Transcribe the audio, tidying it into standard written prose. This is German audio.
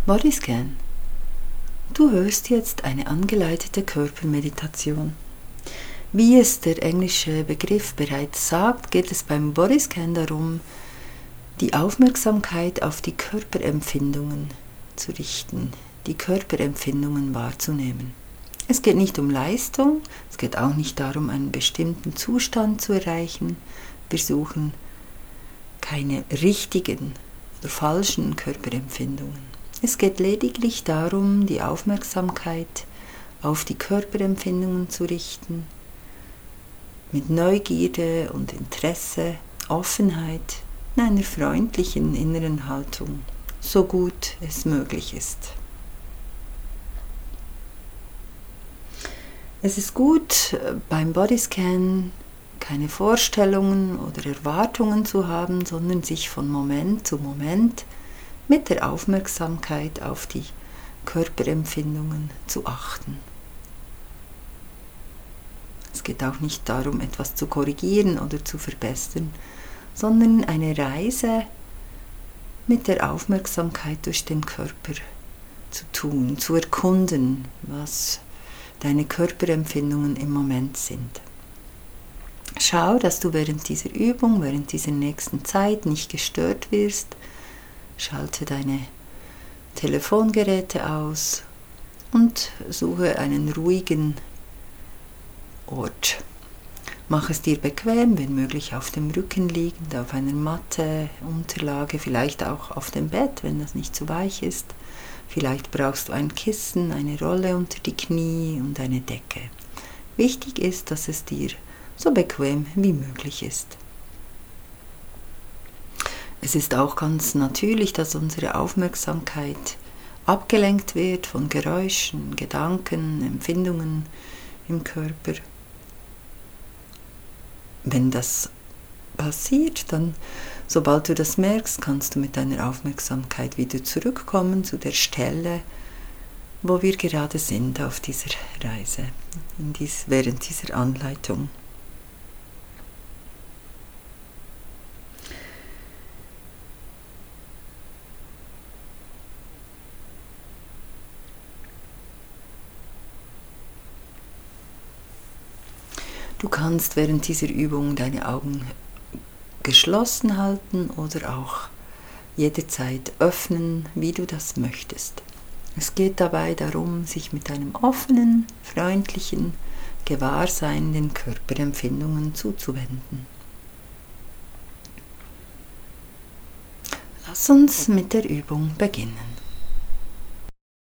Bodyscan. Du hörst jetzt eine angeleitete Körpermeditation. Wie es der englische Begriff bereits sagt, geht es beim Bodyscan darum, die Aufmerksamkeit auf die Körperempfindungen zu richten, die Körperempfindungen wahrzunehmen. Es geht nicht um Leistung, es geht auch nicht darum, einen bestimmten Zustand zu erreichen. Wir suchen keine richtigen oder falschen Körperempfindungen. Es geht lediglich darum, die Aufmerksamkeit auf die Körperempfindungen zu richten, mit Neugierde und Interesse, Offenheit, in einer freundlichen inneren Haltung, so gut es möglich ist. Es ist gut, beim Bodyscan keine Vorstellungen oder Erwartungen zu haben, sondern sich von Moment zu Moment mit der Aufmerksamkeit auf die Körperempfindungen zu achten. Es geht auch nicht darum, etwas zu korrigieren oder zu verbessern, sondern eine Reise mit der Aufmerksamkeit durch den Körper zu tun, zu erkunden, was deine Körperempfindungen im Moment sind. Schau, dass du während dieser Übung, während dieser nächsten Zeit nicht gestört wirst. Schalte deine Telefongeräte aus und suche einen ruhigen Ort. Mach es dir bequem, wenn möglich auf dem Rücken liegend, auf einer Matte, Unterlage, vielleicht auch auf dem Bett, wenn das nicht zu weich ist. Vielleicht brauchst du ein Kissen, eine Rolle unter die Knie und eine Decke. Wichtig ist, dass es dir so bequem wie möglich ist. Es ist auch ganz natürlich, dass unsere Aufmerksamkeit abgelenkt wird von Geräuschen, Gedanken, Empfindungen im Körper. Wenn das passiert, dann, sobald du das merkst, kannst du mit deiner Aufmerksamkeit wieder zurückkommen zu der Stelle, wo wir gerade sind auf dieser Reise, während dieser Anleitung. Du kannst während dieser Übung deine Augen geschlossen halten oder auch jederzeit öffnen, wie du das möchtest. Es geht dabei darum, sich mit einem offenen, freundlichen Gewahrsein den Körperempfindungen zuzuwenden. Lass uns mit der Übung beginnen.